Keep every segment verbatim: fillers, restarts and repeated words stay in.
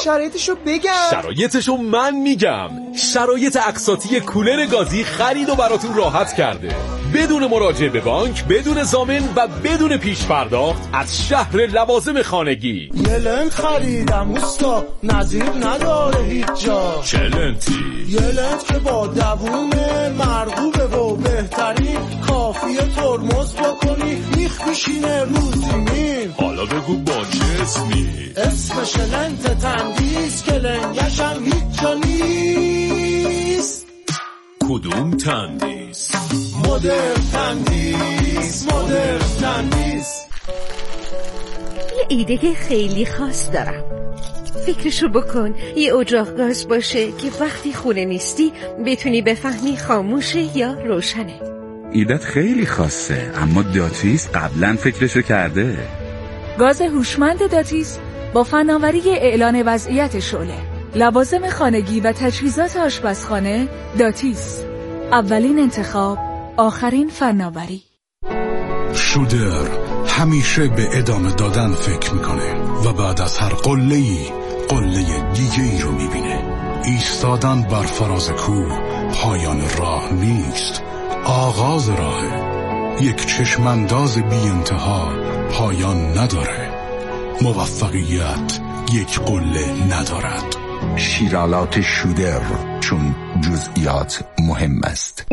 شرایطشو بگم. شرایطشو من میگم. شرایط اقساطی کولر گازی خرید و براتون راحت کرده، بدون مراجعه به بانک، بدون ضامن و بدون پیش پرداخت از شهر لوازم خانگی. یه لنت خریدم اوستا، نظیر نداره هیچ جا. چه لنتی؟ یه لنت که با دووم مرغوبه و بهترین، کافیه ترمز بکنی میخ بشینه روزی میم. حالا بگو با چه اسمی؟ اسمش لنت تندیس که لنگش هم هیچ جا نیست. کدوم تندیس؟ مدر تندیس، مدر تندیس. یه ایده خیلی خاص دارم. فکرشو بکن یه اجاق گاز باشه که وقتی خونه نیستی بتونی بفهمی خاموشه یا روشنه. ایدت خیلی خاصه، اما داتیس قبلا فکرشو کرده. گاز هوشمند داتیس با فناوری اعلان وضعیت شعله، لوازم خانگی و تجهیزات آشپزخانه. داتیس، اولین انتخاب، آخرین فناوری. شودر همیشه به ادامه دادن فکر میکنه و بعد از هر قله‌ای قله دیگه ای رو میبینه. ایستادن بر فراز کوه پایان راه نیست، آغاز راهه. یک چشمانداز بی انتها پایان نداره. موفقیت یک قله ندارد. شیرالات شودر، چون جزئیات مهم است.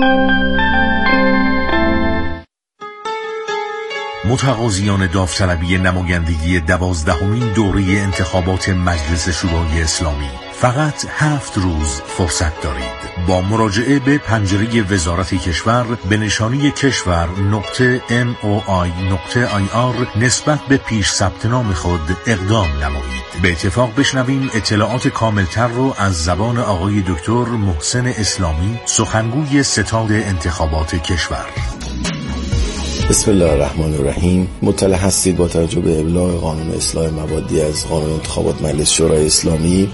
متقاضیان داوطلبی نمایندگی دوازدهمین دوره انتخابات مجلس شورای اسلامی فقط هفت روز فرصت دارید. با مراجعه به پنجره وزارت کشور به نشانی کشور نقطه ام او آی نقطه آی آر نسبت به پیش ثبت نام خود اقدام نمایید. به اتفاق بشنویم اطلاعات کاملتر رو از زبان آقای دکتر محسن اسلامی، سخنگوی ستاد انتخابات کشور. بسم الله الرحمن الرحیم. مطلع هستید با توجه به ابلاغ قانون اصلاح مبادی از قانون انتخابات مجلس شورای اسلامی،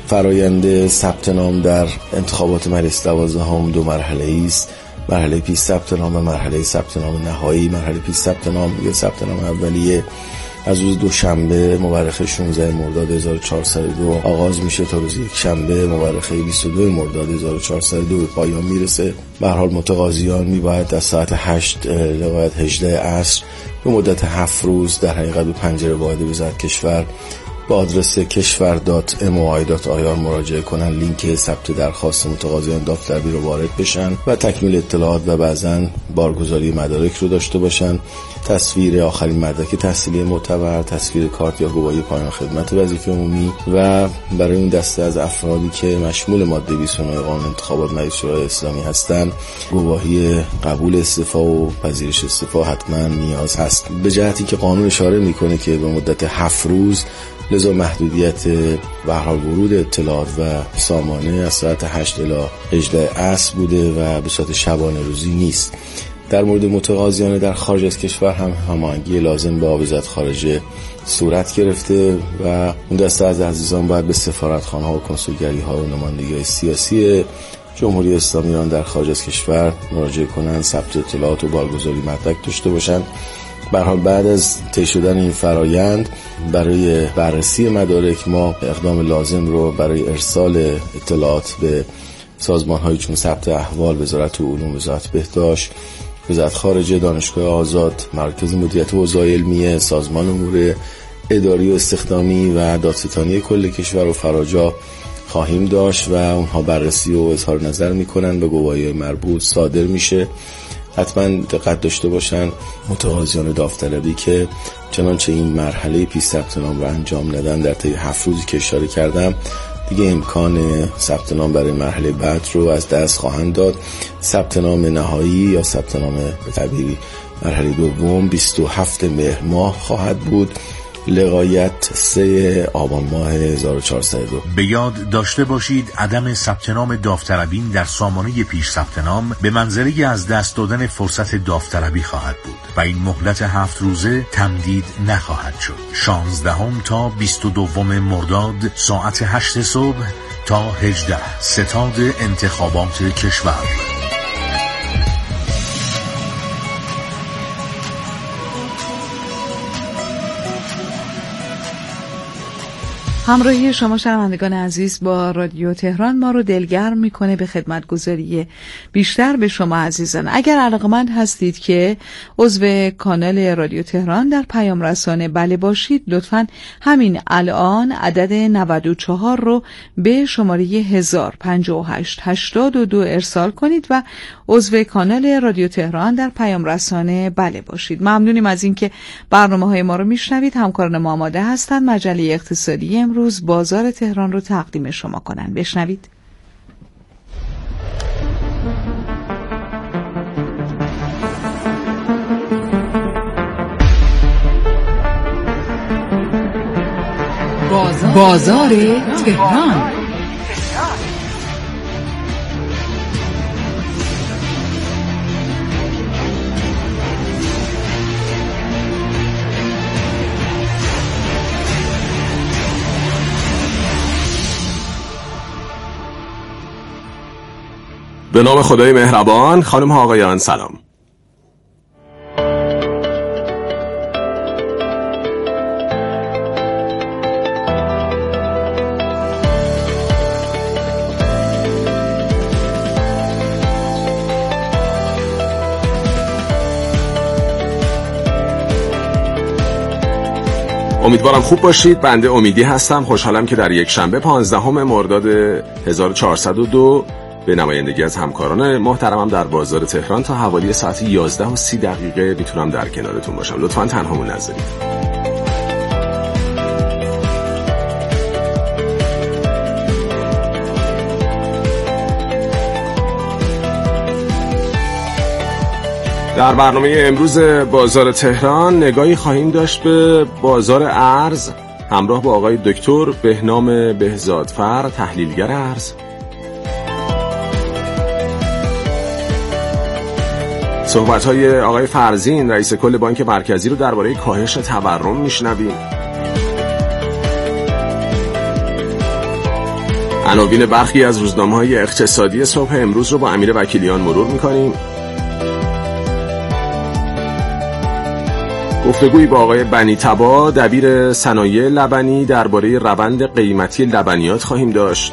فرایند ثبت نام در انتخابات مجلس دوازدهم دو مرحله‌ای است. مرحله پیش ثبت نام و مرحله ثبت نام نهایی. مرحله پیش ثبت نام یا ثبت نام اولیه از روز دوشنبه مورخ شانزده مرداد هزار و چهارصد و دو آغاز میشه تا روز یک شنبه مورخ بیست و دو مرداد هزار و چهارصد و دو به پایان میرسه. به هر حال متقاضیان میباید از ساعت هشت لغایت هجده عصر به مدت هفت روز در حقیقت به پنجره واحد وزارت کشور با آدرس کشور دات ام او آی دات آی آر مراجعه کنن، لینک ثبت درخواست متقاضیان داوطلبی رو وارد بشن و تکمیل اطلاعات و بعضاً بارگذاری مدارک رو داشته باشن، تصویر آخرین مدرک تحصیلی معتبر، تصویر کارت یا گواهی پایان خدمت وظیفه عمومی و برای این دسته از افرادی که مشمول ماده بیست و نه قانون انتخابات مجلس شورای اسلامی هستند، گواهی قبول استعفا و پذیرش استعفا حتما نیاز هست. به جهتی که قانون اشاره میکنه که به مدت هفت روز، لذا محدودیت به هر حال ورود اطلاعات و سامانه از ساعت هشت الی هجده عصر بوده و به صورت شبانه روزی نیست. در مورد متقاضیان در خارج از کشور هم هماهنگی لازم با وزارت خارجه صورت گرفته و اون دسته از عزیزان باید به سفارتخانه‌ها و کنسولگری‌ها و نمایندگی‌های سیاسی جمهوری اسلامی ایران در خارج از کشور مراجعه کنند، ثبت اطلاعات و بارگذاری مدرک داشته باشند. به هر حال بعد از طی شدن این فرایند برای بررسی مدارک ما اقدام لازم رو برای ارسال اطلاعات به سازمان‌های چون ثبت احوال، وزارت علوم، وزارت بهداشت، وزارت خارجه، دانشگاه آزاد، مرکز مدیریت اوضاع علمیه، سازمان امور اداری و استخدامی و دادستانی کل کشور و فراجا خواهیم داشت و اونها بررسی و اظهار نظر میکنن و گواهی مربوط صادر میشه. حتما دقت داشته باشن متقاضیان داوطلبی که چنانچه این مرحله پیش ثبت نام رو انجام ندن در طی هفت روزی که اشاره کردم دیگه امکان ثبت نام برای مرحله بعد رو از دست خواهند داد. ثبت نام نهایی یا ثبت نام به تعبیری مرحله دوم بیست و هفتم مهر ماه خواهد بود، لغایت سوم آبان ماه هزار و چهارصد و دو. به یاد داشته باشید عدم ثبت نام داوطلبین در سامانه پیش ثبت نام به منزله از دست دادن فرصت داوطلبی خواهد بود و این مهلت هفت روزه تمدید نخواهد شد. شانزدهم تا بیست و دوم مرداد ساعت هشت صبح تا هجده. ستاد انتخابات کشور. همراهی شما شنوندگان عزیز با رادیو تهران ما رو دلگرم میکنه به خدمتگزاری بیشتر به شما عزیزان. اگر علاقمند هستید که عضو کانال رادیو تهران در پیام رسانه بله باشید، لطفاً همین الان عدد نود و چهار رو به شماره هزار و پنجاه و هشت هشتاد و دو ارسال کنید و عضو کانال رادیو تهران در پیام رسانه بله باشید. ممنونیم از اینکه برنامه‌های ما رو میشنوید. همکاران ما آماده هستند مجله اقتصادی امروز بازار تهران رو تقدیم شما کنن. بشنوید. بازار, بازار تهران. به نام خدای مهربان. خانم ها آقایان سلام. امیدوارم خوب باشید. بنده امیدی هستم. خوشحالم که در یک شنبه پانزدهم مرداد هزار و چهارصد و دو به نمایندگی از همکاران محترمم در بازار تهران تا حوالی ساعت یازده و سی دقیقه میتونم در کنارتون باشم. لطفاً تنهامون نذارید. در برنامه امروز بازار تهران نگاهی خواهیم داشت به بازار ارز همراه با آقای دکتر بهنام بهزادفر، تحلیلگر ارز. صحبت‌های آقای فرزین رئیس کل بانک مرکزی رو درباره کاهش تورم میشنویم. عناوین برخی از روزنامه‌های اقتصادی صبح امروز رو با امیر وکیلیان مرور می‌کنیم. گفتگویی با آقای بنی تبا دبیر صنایع لبنی درباره روند قیمتی لبنیات خواهیم داشت.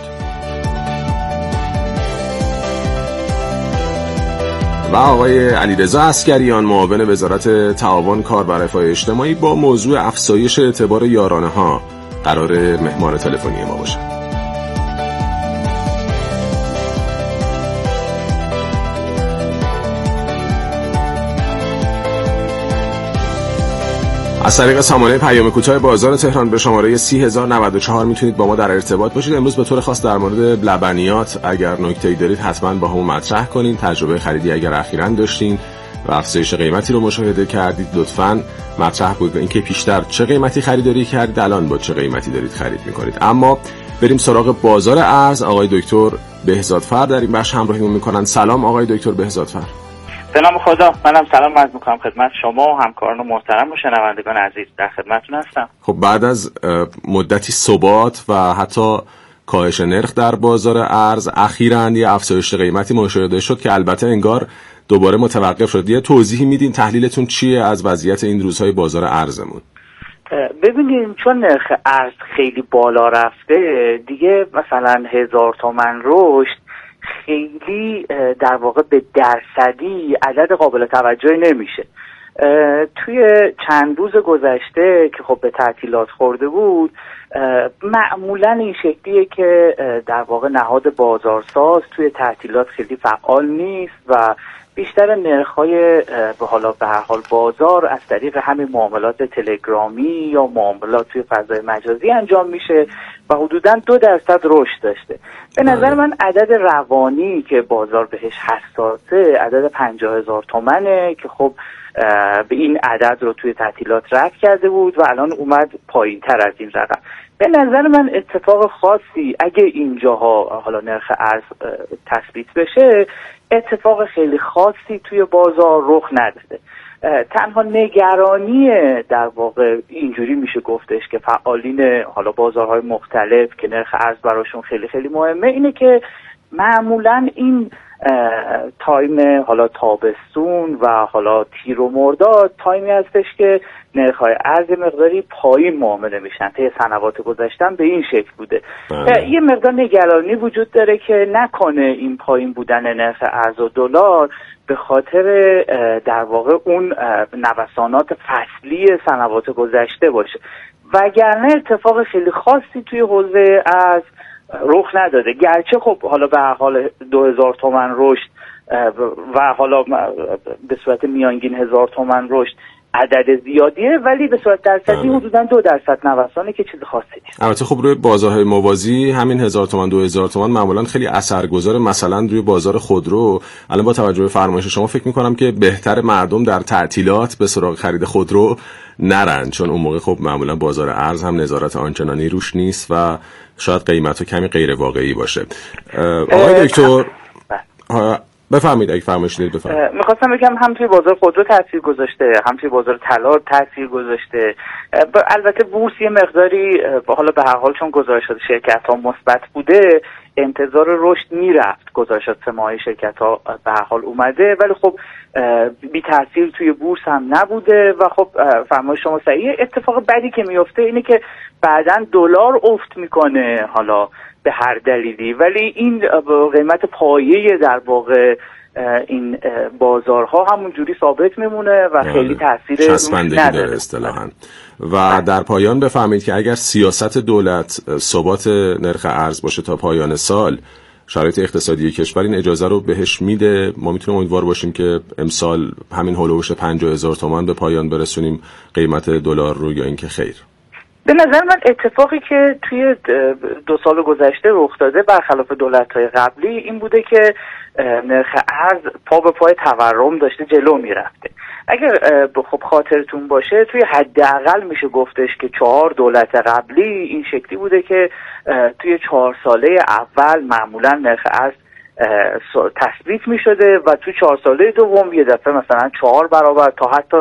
و آقای علیرضا عسکریان معاون وزارت تعاون کار و رفاه اجتماعی با موضوع افزایش اعتبار یارانه ها قرار مهمان تلفنی ما باشه. از طریق سامانه پیام کوتاه بازار تهران به شماره سی هزار و نود و چهار میتونید با ما در ارتباط باشید. امروز به طور خاص در مورد لبنیات اگر نکته‌ای دارید حتما با همون مطرح کنین. تجربه خریدی اگر اخیراً داشتین و افزایش قیمتی رو مشاهده کردید لطفاً مطرح کنید. اینکه پیشتر چه قیمتی خریداری کردید، الان با چه قیمتی دارید خرید میکنید. اما بریم سراغ بازار ارز. آقای دکتر بهزادفر در این بخش همراهیمون میکنن. سلام آقای دکتر بهزادفر. به نام خدا. منم سلام عرض میکنم خدمت شما و همکاران محترم و شنوندگان عزیز. در خدمتتون هستم. خب بعد از مدتی ثبات و حتی کاهش نرخ در بازار ارز، اخیراً یه افزایش قیمتی مشاهده شد که البته انگار دوباره متوقف شد. یه توضیحی میدین تحلیلتون چیه از وضعیت این روزهای بازار ارزمون؟ ببینید چون نرخ ارز خیلی بالا رفته دیگه، مثلا هزار تومن رشد خیلی در واقع به درصدی عدد قابل توجهی نمیشه. توی چند روز گذشته که خب به تعطیلات خورده بود، معمولا این شکلیه که در واقع نهاد بازارساز توی تعطیلات خیلی فعال نیست و بیشتر نرخ‌های به حالا به هر حال بازار از طریق همین معاملات تلگرامی یا معاملات توی فضای مجازی انجام میشه و حدوداً دو درصد رشد داشته. به نظر من عدد روانی که بازار بهش حساسه عدد پنجاه هزار تومنه که خب به این عدد رو توی تعطیلات رد کرده بود و الان اومد پایین تر از این رقم. به نظر من اتفاق خاصی اگه اینجاها حالا نرخ ارز تثبیت بشه اتفاق خیلی خاصی توی بازار رخ نداده. تنها نگرانی در واقع اینجوری میشه گفتش که فعالین حالا بازارهای مختلف که نرخ ارز براشون خیلی خیلی مهمه اینه که معمولا این تایم حالا تابستون و حالا تیر و مرداد تایمی هستش که نرخ‌های ارز مقداری پایین معامله میشن. طی سنوات گذشتن به این شکل بوده. یه مقدار نگرانی وجود داره که نکنه این پایین بودن نرخ ارز و دلار به خاطر در واقع اون نوسانات فصلی سنوات گذشته باشه، وگرنه اتفاق خیلی خاصی توی حوزه ارز رخ نداده. گرچه خب حالا به هر حال دو هزار تومن رشد و حالا به صورت میانگین هزار تومن رشد عدد زیادیه، ولی به صورت درصدی حدوداً دو درصد نوسانه که چیز خاصی نیست. البته خب روی بازارهای موازی همین هزار تومان دو هزار تومان معمولاً خیلی اثرگذاره. مثلا روی بازار خودرو الان با توجه به فرمایش شما فکر می‌کنم که بهتر مردم در تعطیلات به سراغ خرید خودرو نرن، چون اون موقع خب معمولاً بازار ارز هم نظارت آنچنانی روش نیست و شاید قیمتو کمی غیر واقعی باشه. آقای دکتر بفهمید اگه فرمایش دارید بفرمایید. میخواستم بگم هم توی بازار خودرو تاثیر گذاشته، هم توی بازار طلا تاثیر گذاشته. البته بورس یه مقداری حالا به هر حال چون گزارشات شرکت‌ها مثبت بوده انتظار رشد میرفت، گزارشات سه ماهه شرکت‌ها به هر حال اومده، ولی خب بی تاثیر توی بورس هم نبوده و خب فرمایش شما صحیحه. اتفاق بدی که میفته اینه که بعداً دلار افت میکنه حالا به هر دلیلی، ولی این قیمت پایه در واقع این بازارها همون جوری ثابت میمونه و خیلی تاثیر چسبندگی داره اصطلاحاً. و در پایان بفهمید که اگر سیاست دولت ثبات نرخ ارز باشه تا پایان سال، شرایط اقتصادی کشور این اجازه رو بهش میده، ما میتونیم امیدوار باشیم که امسال همین هولوش پنجاه هزار تومان به پایان برسونیم قیمت دلار رو، یا اینکه خیر؟ به نظر من اتفاقی که توی دو سال گذشته رخ داده برخلاف دولت‌های قبلی این بوده که نرخ ارز پا به پای تورم داشته جلو میرفته. اگر خب خاطرتون باشه توی حداقل میشه گفتش که چهار دولت قبلی این شکلی بوده که توی چهار ساله اول معمولا نرخ ارز تثبیت میشده و توی چهار ساله دوم یه دفعه مثلا چهار برابر تا حتی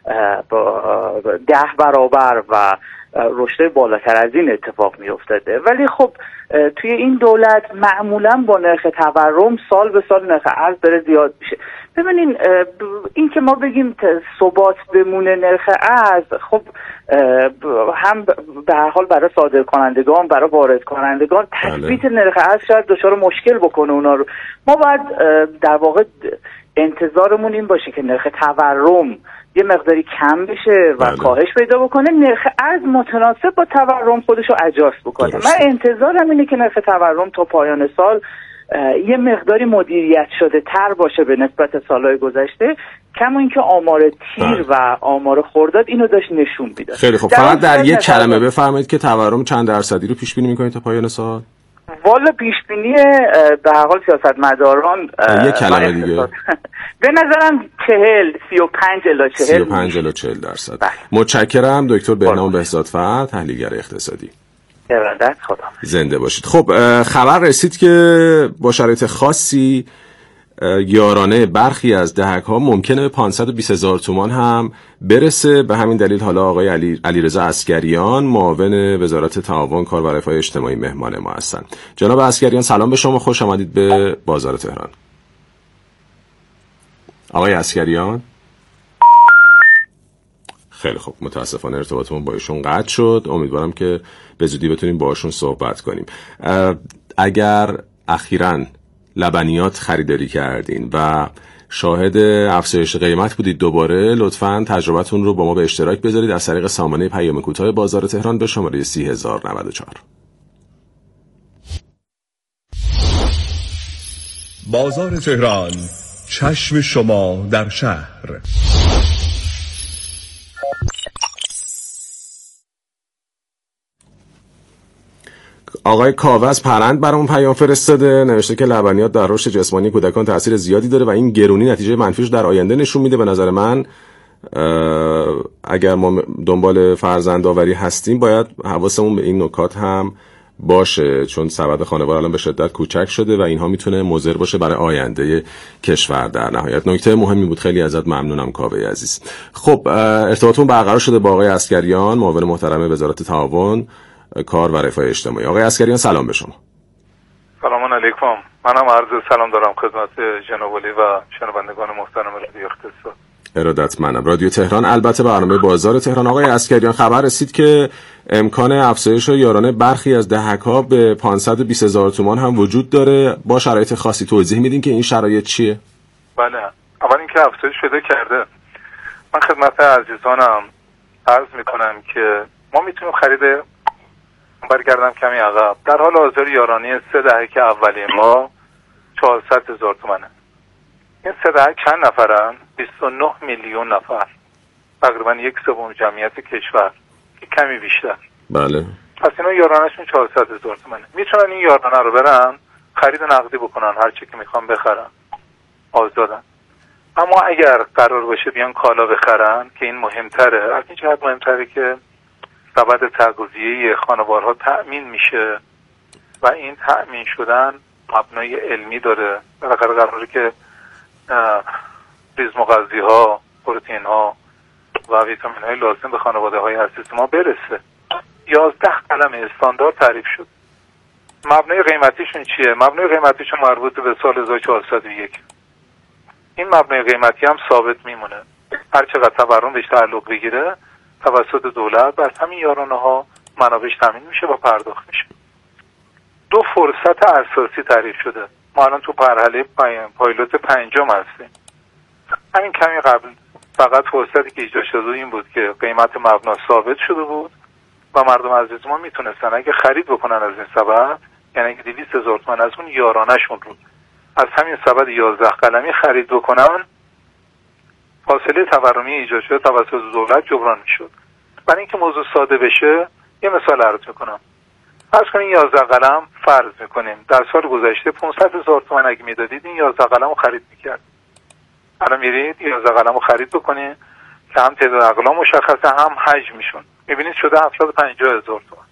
ده برابر و رشد بالاتر از این اتفاق می افتاده. ولی خب توی این دولت معمولا با نرخ تورم سال به سال نرخ ارز داره زیاد میشه. ببینین این که ما بگیم ثبات بمونه نرخ ارز، خب هم به هر حال برای صادر کنندگان برای وارد کنندگان تثبیت نرخ ارز شاید دچار مشکل بکنه اونا رو. ما باید در واقع انتظارمون این باشه که نرخ تورم یه مقداری کم بشه و کاهش پیدا بکنه، نرخ ارز متناسب با تورم خودش رو اجاست بکنه. درست. من انتظارم اینه که نرخ تورم تا پایان سال یه مقداری مدیریت شده تر باشه به نسبت سالهای گذشته، کما اینکه آمار تیر بله. و آمار خرداد اینو داشت نشون میداد. خیلی خب، فقط در یک کلمه بفرمایید که تورم چند درصدی رو پیش بینی میکنید تا پایان سال؟ والا پیش بینی به هر حال سیاستمداران یک کلمه دیگه به نظرم چهل سی و پنج الی چهل سی و پنج الی چهل درصد. بله. متشکرم دکتر بهنام بهزادفر، تحلیلگر اقتصادی. ارادت، خدا زنده باشید. خب خبر رسید که با شرایط خاصی یارانه برخی از دهک‌ها ممکنه به پانصد و بیست هزار تومان هم برسه. به همین دلیل حالا آقای علی علیرضا عسگریان معاون وزارت تعاون کار و رفاه اجتماعی مهمان ما هستن. جناب عسگریان سلام به شما، خوش آمدید به بازار تهران. آقای عسگریان خیلی خوب، متاسفانه ارتباطمون با ایشون قطع شد. امیدوارم که به زودی بتونیم باهاشون صحبت کنیم. اگر اخیراً لبنیات خریداری کردین و شاهد افزایش قیمت بودید دوباره، لطفاً تجربتون رو با ما به اشتراک بذارید از طریق سامانه پیام کوتاه بازار تهران به شماره سی هزار و نود و چهار. بازار تهران، چشم شما در شهر. آقای کاوه پرند برامون پیام فرستاده، نوشته که لبنیات در رشد جسمانی کودکان تاثیر زیادی داره و این گرونی نتیجه منفیش در آینده نشون میده. به نظر من اگر ما دنبال فرزندآوری هستیم باید حواسمون به این نکات هم باشه، چون سبد خانوار الان به شدت کوچک شده و اینها میتونه مضر باشه برای آینده کشور. در نهایت نکته مهمی بود، خیلی ازت ممنونم کاوه عزیز. خب ارتباطمون برقرار شده با آقای عسگریان، معاون محترم وزارت تعاون کار و رفاه اجتماعی. آقای عسگریان سلام به شما. سلام علیکم. منم عرض سلام دارم خدمت جناب علی و شنوندگان محترم رادیو اقتصاد. ارادتمندم. رادیو تهران البته برنامه بازار تهران. آقای عسکریان خبر رسید که امکان افزایش یارانه برخی از دهک‌ها به پانصد و بیست هزار تومان هم وجود داره. با شرایط خاصی توضیح میدین که این شرایط چیه؟ بله، اول اینکه افزایش شده کرده. من خدمت عزیزانم عرض میکنم که ما میتونیم خرید برگردم کمی عقب. در حال حاضر یارانه سه دهک اولیه ما چهارصد هزار تومنه. این سه دهک چند نفرن؟ بیست و نه میلیون نفر، تقریبا یک سوم جمعیت کشور، کمی بیشتر. بله. پس اینا یارانهشون چهارصد هزار تومنه. میتونن این یارانه رو برن خرید نقدی بکنن، هر چی که میخوان بخرن، آزادن. اما اگر قرار باشه بیان کالا بخرن که این مهمتره، از این جهت مهمتره که سبد تغذیه خانوارها تأمین میشه و این تأمین شدن مبنای علمی داره. بالاخره قراره که ریز مغذی ها، پروتئین ها و ویتامین های لازم به خانواده های اساسی ما برسه. یازده قلم استاندارد تعریف شد. مبنای قیمتیشون چیه؟ مبنای قیمتیشون مربوط به سال هزار و چهارصد و یک. این مبنای قیمتی هم ثابت میمونه. هر چقدر تورم بهش تعلق بگیره توسط دولت بر همین یارانه ها منابعش تامین میشه و پرداخت میشه. دو فرصت اساسی تعریف شده. ما الان تو مرحله پایلوت پنجم هستیم. همین کمی قبل فقط فرصتی که ایجاد شده این بود که قیمت مبنا ثابت شده بود و مردم عزیز ما میتونستن اگه خرید بکنن از این سبد، یعنی اگه دویست هزار تومان از اون یارانه‌شون رو از همین سبد یازده قلمی خرید بکنن، فاصله تورمی ایجاد شده توسط دولت جبران میشد. برای اینکه موضوع ساده بشه یه مثال عرض میکنم. فرض کنین یازده قلم فرض میکنیم در سال گذشته پانصد هزار تومان اگه میدادید این یازده قلم رو خرید میکرد. الان میرید یازده قلم رو خرید بکنید که هم تعداد اقلام مشخصه هم حجمشون، میبینید شده هفتاد و پنجاه هزار تومان.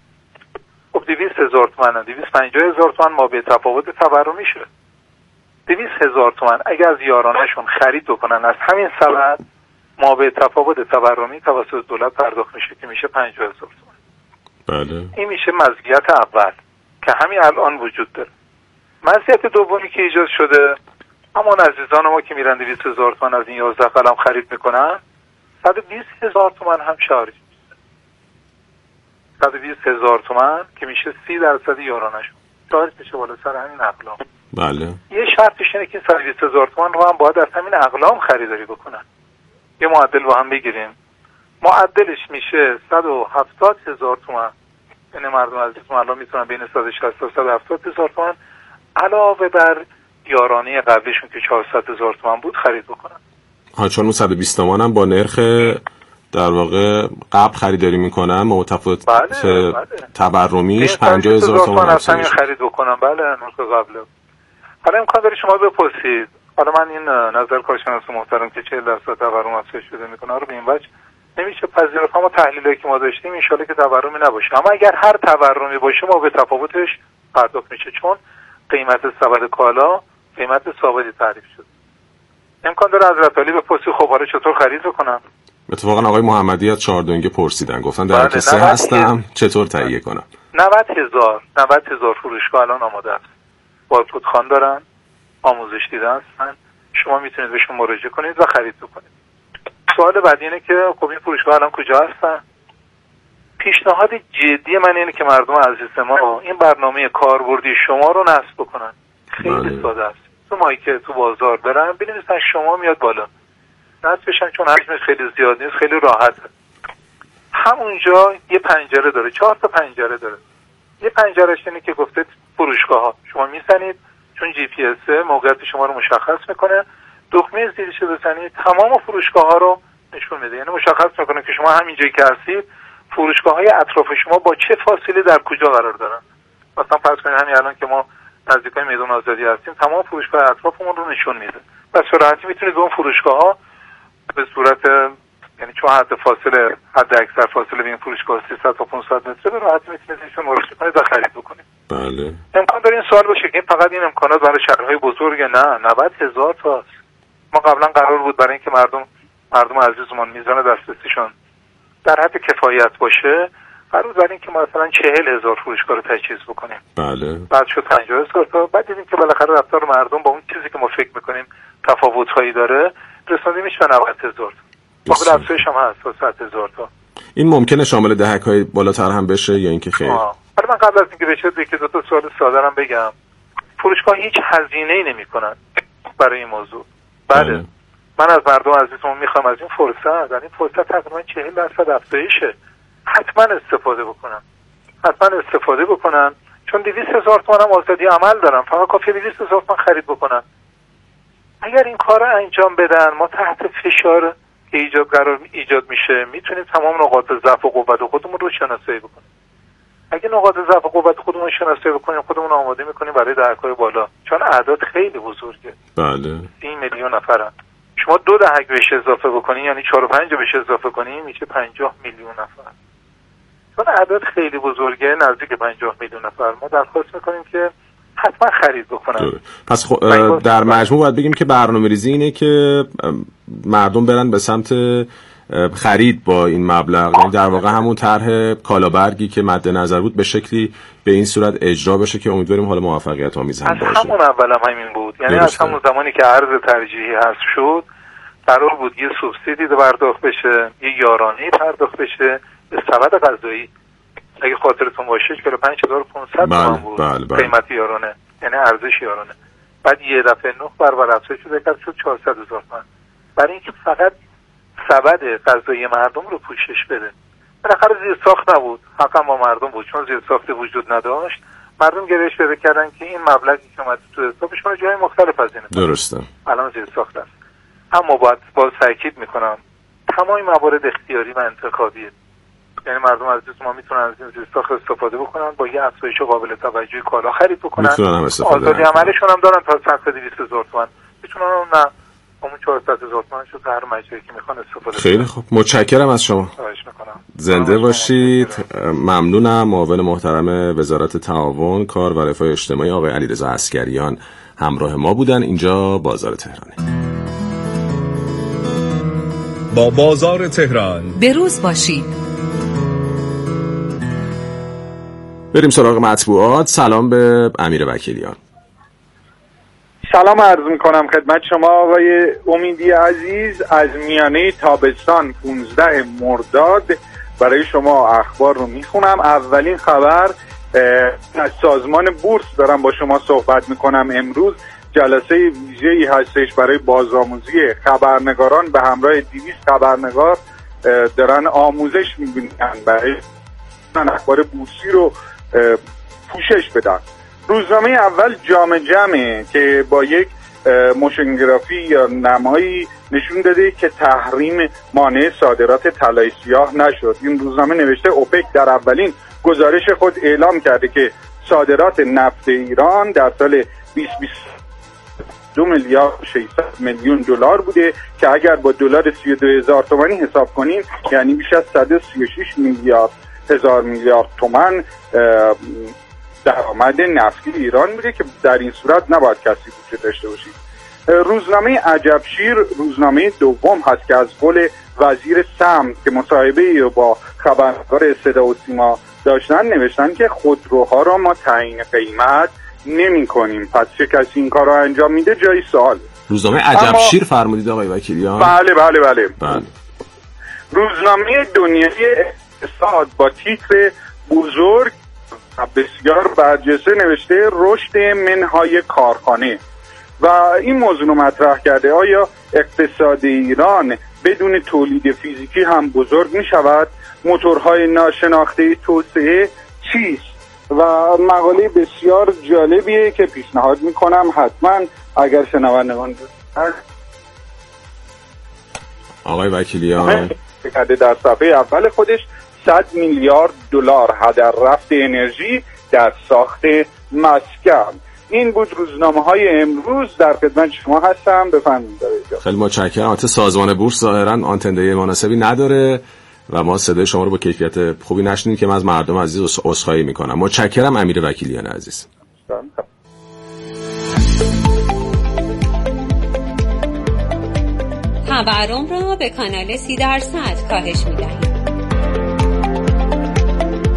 خب دویست هزار تومان دویست و پنجاه هزار تومان ما به تفاوت تورمی شد. دویست هزار تومان اگر از یارانهشون خرید بکنن از همین سبد، ما به تفاوت تورمی توسط دولت پرداخت میشه که میشه پنجاه هزار تومان. بله. این میشه مزیت اول که همین الان وجود داره. مزیت دومی که ایجاد شده، همون عزیزان ما که میرن دویست هزار تومان از این یازده قلم خرید میکنن، صد و بیست هزار تومان هم شارژ میشه. صد و بیست هزار تومان که میشه سی درصد یارانهشون شارژ میشه بالا سر همین اقلام. بله. یه شرطش اینه که صد و بیست هزار تومان رو هم باید از همین اقلام خریداری بکنن. یه معدل با هم بگیریم. معدلش میشه صد و هفتاد هزار تومان. یعنی مردم عزیز ما الان میتونن بین صد و شصت تا صد و هفتاد هزار تومان علاوه بر یارانه قبلیشون که چهارصد هزار تومان بود خرید بکنن. ها، چون اون صد و بیست تومان هم با نرخ در واقع قبل خریداری میکنن، متفاوت بله، بله. تورمیش پنجاه هزار تومان از همین خرید بکنن. بله، نرخ قبله. حالا امکان داره شما بپرسید، حالا من این نظر کارشناس محترم که چهل درصد تورم افزایش شده میکنه رو به این وجه نمیشه پذیرفت. اما تحلیلی که ما داشتیم ان شاءالله که تورمی نباشه، اما اگر هر تورمی باشه ما به تفاوتش پرداخت میشه، چون قیمت سبد کالا قیمت ثابتی تعریف شده. امکان داره حضرت علی بپرسی خب حالا چطور خرید بکنم؟ اتفاقا آقای محمدی از چهاردونگه پرسیدن، گفتن در حالت سه هستم چطور تهیه کنم؟ نود هزار نود هزار فروشگاه الان آماده است. بارکد خوان دارن، آموزش دیده هستن، شما میتونید بهشون مراجعه کنید و خرید بکنید. سوال بعدی اینه که خب این فروشگاه الان کجا هستن؟ پیشنهاد جدی من اینه که مردم عزیز ما این برنامه کاربردی شما رو نصب بکنن. خیلی بله. ساده است. تو مایی که تو بازار برن بنویسن شما میاد بالا، نصب بشن، چون حجمش خیلی زیاد نیست، خیلی راحته. همونجا یه پنجره داره، چهار تا پنجره داره. یه پنجرهش اینه که گفته فروشگاه ها، شما میزنید چون جی پی اس موقعیت شما رو مشخص میکنه، دکمه زیرش بزنید تمام فروشگاه ها رو نشون میده، یعنی مشخص میکنه که شما همینجایی که هستید فروشگاه های اطراف شما با چه فاصله در کجا قرار دارن. مثلا فرض کنید همین الان که ما نزدیکای میدان آزادی هستیم، تمام فروشگاه اطرافمون رو نشون میده. پس راحتی میتونید به اون فروشگاه ها به صورت، یعنی چون حد فاصله حد اکثر فاصله بین فروشگاه سیصد تا پانصد متر، به راحتی میتونید ایشون مراجعه کنید و خرید بکنید. بله. امکان داره این سوال باشه که فقط این امکانات برای شهرهای بزرگ؟ نه، نود هزار تاست. ما قبلا قرار بود برای اینکه مردم مردم عزیزمون میزان دسترسیشون در حد کفایت باشه، فرض بر این که ما مثلا چهل هزار فروشگاه رو تجهیز بکنیم، بله، بعد شد پنجاه هزار تا، بعد دیدیم که بالاخره رفتار مردم با اون چیزی که ما فکر میکنیم تفاوت‌هایی داره، رسوندیمش به نود هزار تا. قابل افزایش هم هست تا صد هزار تا. این ممکنه شامل دهک‌های بالاتر هم بشه یا اینکه خیر؟ حالا من قبل از اینکه بشه یکی دو تا سوال ساده‌ام بگم. فروشگاه هیچ هزینه‌ای نمی‌کنن برای این موضوع. بله. من از مردم عزیزمون میخوام از این فرصت، یعنی فرصت تقریبا چهل درصد افزایشه، حتما استفاده بکنن. حتما استفاده بکنن، چون دویست هزار تومان هم آزادی عمل دارن، فقط کافیه دویست هزار تومان خرید بکنن. اگر این کار رو انجام بدن، ما تحت فشار که ایجاد قرار ایجاد میشه میتونیم تمام نقاط ضعف و قوت خودمون رو شناسایی بکنیم. اگه نقاط ضعف و قوت خودمون رو شناسایی بکنیم، خودمون آماده میکنیم برای دهک‌های بالا، چون اعداد خیلی بزرگه. بله. سی میلیون نفرن. شما دو دهک بهش اضافه بکنین، یعنی چهار و پنج بهش اضافه کنین، میشه پنجاه میلیون نفر. چون اعداد خیلی بزرگه، نزدیک پنجاه میلیون نفر. ما درخواست میکنیم که حتما خرید بکنن. پس خ... در مجموع باید بگیم که برنامه‌ریزی اینه که مردم برن به سمت خرید با این مبلغ، یعنی در واقع همون طرح کالابرگی که مد نظر بود به شکلی به این صورت اجرا بشه که امیدواریم حالا موفقیت آمیز هم باشه. از همون اول هم همین بود، یعنی درسته. از همون زمانی که ارز ترجیحی حذف شد قرار بود یه سوبسیدی پرداخت بشه، یه یارانه پرداخت بشه به سبد غذایی. اگه خاطرتون باشه چهل و پنج هزار و پانصد تومان بود بله بله. قیمت یارانه، یعنی ارزش یارانه. بعد یه دفعه نه برابر افزایش شد، شد چهارصد هزار تومان، برای اینکه فقط سبد غذایی مردم رو پوشش بده. بالاخره زیر ساخت نبود، حقا با مردم بود، چون زیر ساخت وجود نداشت. مردم گرایش پیدا کردن که این مبلغی که اومد تو حسابشون جای مختلف هزینه کنه. درسته. الان زیر ساخت است. اما باید باز تاکید میکنم تمام موارد اختیاری و انتخابیه. یعنی مردم عزیز ما میتونن از این زیر ساخت استفاده بکنن، با یه افزایش قابل توجهی کالا خرید بکنن. آزادی عملشون هم دارن تا صد و دویست هزار تومان. میتونن نه همون چهارصد هزار تومان شد هر مجری که میخوان استفاده خیلی کنن. خوب، متشکرم از شما. خواهش میکنم. زنده باشید. ممنونم. معاون محترم وزارت تعاون، کار و رفاه اجتماعی آقای علیرضا عسگریان همراه ما بودن. اینجا بازار تهرانه. با بازار تهران به روز باشید. بریم سراغ مطبوعات. سلام به امیر وکیلیان. سلام عرض میکنم خدمت شما آقای امیدی عزیز. از میانه تابستان پانزده مرداد برای شما اخبار رو میخونم. اولین خبر از سازمان بورس دارم با شما صحبت میکنم. امروز جلسه ویژه‌ای هستش برای بازآموزی خبرنگاران، به همراه دویست خبرنگار دارن آموزش میبینن برای اخبار بورسی رو پوشش بدن. روزنامه اول جام جمعه که با یک موشنگرافی یا نمایی نشون داده که تحریم مانع صادرات طلای سیاه نشد. این روزنامه نوشته اوپک در اولین گزارش خود اعلام کرده که صادرات نفت ایران در سال بیست بیست دو میلیارد و ششصد میلیون دلار بوده که اگر با دلار سی و دو هزار تومانی حساب کنیم یعنی بیش از صد و سی و شش میلیارد هزار میلیارد تومان درآمد نفتی ایران بوده که در این صورت نباید کسی وجود داشته باشید. روزنامه عجبشیر روزنامه دوم هست که از قول وزیر سمت که مصاحبه با خبرنگار صدا و سیما داشتن نوشتن که خودروها را ما تعیین قیمت نمی کنیم، پس چه کسی این کار را انجام میده جای سوال. روزنامه عجبشیر فرمودید آقای وکیلیان؟ بله بله بله, بله. روزنامه دنیای اقتصاد با تیتر بزرگ بسیار برجسته نوشته رشد منهای کارخانه و این موضوع رو مطرح کرده. آیا اقتصاد ایران بدون تولید فیزیکی هم بزرگ می شود؟ موتورهای ناشناخته توسعه چیست؟ و مقاله بسیار جالبیه که پیشنهاد می کنم حتما اگر شنوندگان آقای وکیلیان در صفحه اول خودش صد میلیارد دلار هدر رفت انرژی در ساخت مسکن. این بود روزنامه های امروز. در خدمت شما هستم، بفرمایید. خیلی متشکرم. البته سازمان بورس ظاهرا آنتندهی مناسبی نداره و ما صدای شما رو با کیفیت خوبی نشنیدیم که من از مردم عزیز عذرخواهی میکنم. متشکرم امیر وکیلیان عزیز. تورم را به کانال سی درصد کاهش میدهیم.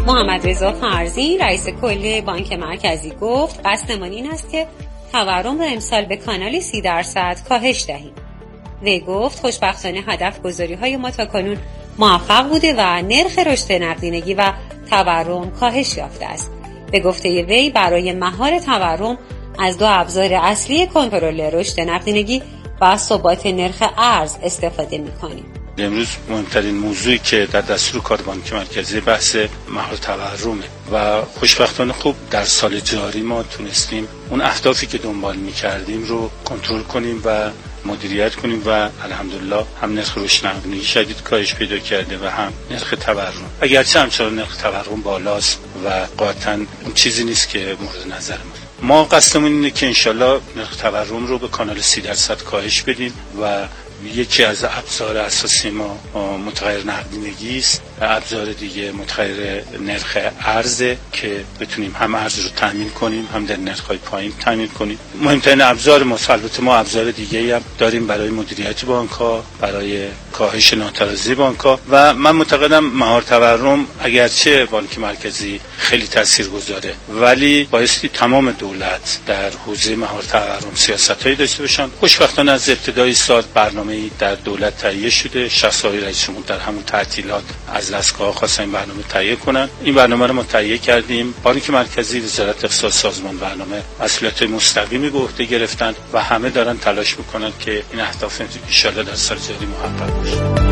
محمد رضا فرزین رئیس کل بانک مرکزی گفت قصدمان این است که تورم را امسال به کانال سی درصد کاهش دهیم. وی گفت خوشبختانه هدف گذاری های ما تاکنون موفق بوده و نرخ رشد نقدینگی و تورم کاهش یافته است. به گفته وی برای مهار تورم از دو ابزار اصلی کنترل رشد نقدینگی و ثبات نرخ ارز استفاده می‌کنیم. امروز مهمترین موضوعی که در دستور کار بانک مرکزی بحث مهار تورمه و خوشبختانه خوب در سال جاری ما تونستیم اون اهدافی که دنبال می‌کردیم رو کنترل کنیم و مدیریت کنیم و الحمدلله هم نرخ رشد نقدینگی شدید کاهش پیدا کرده و هم نرخ تورم. اگرچه همچنان نرخ تورم بالاست و قاطعاً اون چیزی نیست که مورد نظر ما. ما قصدمون اینه که انشالله نرخ تورم رو به کانال سی درصد کاهش بدیم و یکی از ابزار اساسی ما متغیر نقدینگی است. ابزار دیگه متغیر نرخ ارزه که بتونیم هم ارز رو تامین کنیم هم در نرخ‌های پایین تامین کنیم. مهمترین ابزار ما البته ما ابزار دیگه‌ای هم داریم برای مدیریت بانک‌ها، برای کاهش ناتوازی بانک‌ها و من معتقدم مهار تورم اگرچه بانک مرکزی خیلی تاثیرگذاره ولی بایستی تمام دولت در حوزه مهار تورم سیاست‌هایی داشته باشن. خوشبختانه از ابتدای سال برنامه‌ای در دولت تهیه شده. شخص‌های رئیس جمهور در همون تعطیلات از لسکه‌ها خواستن این برنامه تهیه کنن. این برنامه رو ما تهیه کردیم. بانک مرکزی، وزارت اقتصاد، سازمان برنامه مسئولیت مستقیمی به عهده گرفتن و همه دارن تلاش میکنن که این اهداف ان شاءالله در سال جاری محقق بشه.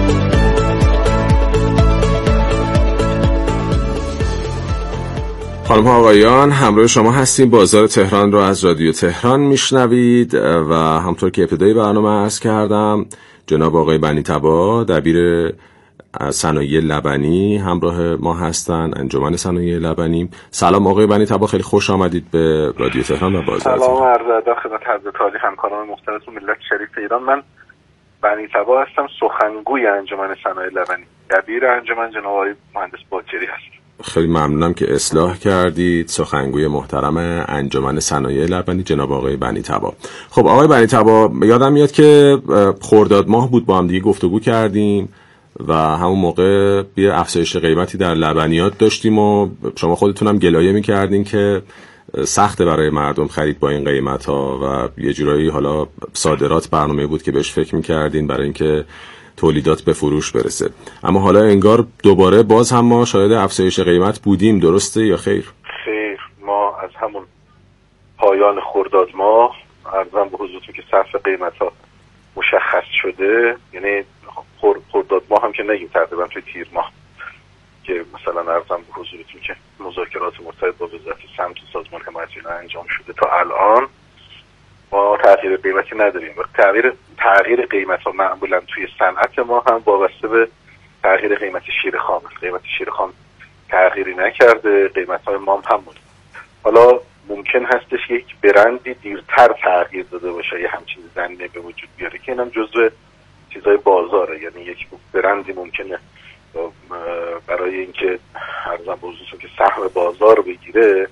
خانم ها آقایان، همراه شما هستیم. بازار تهران رو از رادیو تهران میشنوید و همطور که ابتدای برنامه عرض کردم جناب آقای بنی تبا دبیر صنایع لبنی همراه ما هستن، انجمن صنایع لبنی. سلام آقای بنی تبا، خیلی خوش آمدید به رادیو تهران و بازار. سلام عرض ادب خدمت حضرت عالی همکاران محترم ملت شریف ایران. من بنی تبا هستم، سخنگوی انجمن صنایع لبنی. دبیر انجمن جناب آقای مهندس باجری هست. خیلی ممنونم که اصلاح کردید. سخنگوی محترم انجمن صنایع لبنی جناب آقای بنی تبا. خب آقای بنی تبا، یادم میاد که خرداد ماه بود با هم دیگه گفتگو کردیم و همون موقع یه افزایش قیمتی در لبنیات داشتیم و شما خودتونم گلایه میکردین که سخته برای مردم خرید با این قیمت ها و یه جورایی حالا صادرات برنامه بود که بهش فکر میکردین برای اینکه تولیدات به فروش برسه. اما حالا انگار دوباره باز هم ما شاهد افزایش قیمت بودیم، درسته یا خیر؟ خیر، ما از همون پایان خرداد ماه عرضم به حضورتون که سقف قیمت ها مشخص شده، یعنی خرداد ماه هم که نگیم تقریبا توی تیر ماه که مثلا عرضم به حضورتون که مذاکرات مرتبط با وزارت سمت و سازمان حمایت انجام شده تا الان ما تغییر قیمتی نداریم و تغییر تغییر قیمت ها معمولا توی صنعت ما هم وابسته به تغییر قیمت شیر خام. قیمت شیر خام تغییری نکرده، قیمت های مام هم بود. حالا ممکن هستش که یک برندی دیرتر تغییر داده باشه، یه همچین زنی به وجود بیاره که اینم جزء چیزای بازاره. یعنی یک برندی ممکنه برای اینکه عرضم به حضورتون که سهم بازار بگیره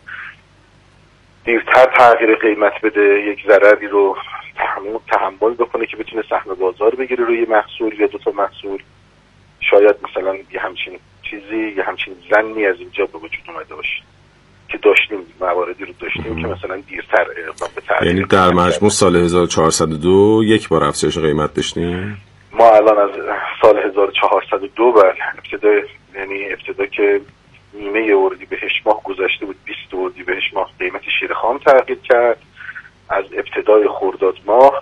دیرتر تغییر قیمت بده، یک ضرری رو تحمل بکنه که بتونه سهم بازار بگیره روی محصول یا دو تا محصول. شاید مثلا یه همچین چیزی، یه همچین زنی از اینجا به وجود اومده باشه که داشتیم، مواردی رو داشتیم که مثلا دیرتر اقدام به تغییر. یعنی در مجموع سال هزار و چهارصد و دو یک بار افزایش قیمت داشتیم. ما الان از سال هزار و چهارصد و دو بر ابتدا، یعنی ابتدا که نیمه اردیبهشت ماه گذشته بود، بیست اردیبهشت ماه قیمت شیر خام تغییر کرد. از ابتدای خرداد ماه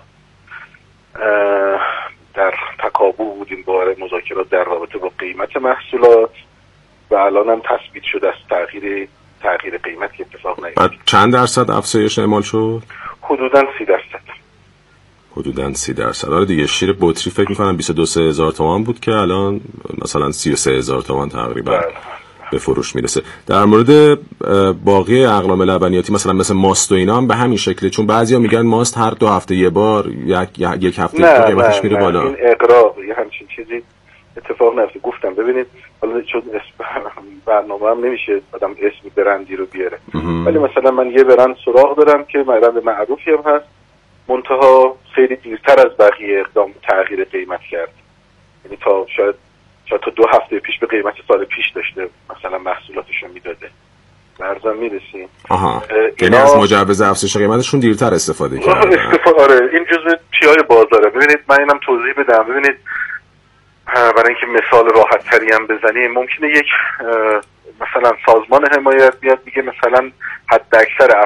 در تکابو بودیم با مذاکرات در رابطه با قیمت محصولات و الان هم تثبیت شده از تغییر تغییر قیمت که اتفاق نیفتاد. بعد چند درصد افزایش اعمال شد؟ حدوداً سی درصد. حدوداً سی درصد. آره دیگه، شیر بطری فکر می‌کنم بیست و دو هزار تومان بود که الان مثلا سی و سه هزار تومان تقریبا بله. به فروش میرسه. در مورد باقی اقلام لبنیاتی مثلا مثل ماست و اینا هم به همین شکله، چون بعضیا میگن ماست هر دو هفته یه بار یک یک هفته قیمتش میره بالا. این اقراق یه همچین چیزی اتفاق نیفته. گفتم ببینید حالا چون اسم برنامه هم نمیشه آدم اسم برندی رو بیاره، ولی مثلا من یه برند سراغ دارم که برند معروفی هم هست، منتها خیلی دیرتر از بقیه اقدام تغییر قیمت کرد. یعنی تا شاید شاید تا دو هفته پیش به قیمت سال پیش داشته مثلا محصولاتش رو میداده. برزم میرسیم. آها. یعنی از مجوز افزایش قیمتشون دیرتر استفاده کردن. استفاده آره این جزء پیای بازاره. ببینید من اینم توضیح بدم. ببینید برای اینکه مثال راحت تری هم بزنیم، ممکنه یک مثلا سازمان حمایت بیاد میگه مثلا حد اکثر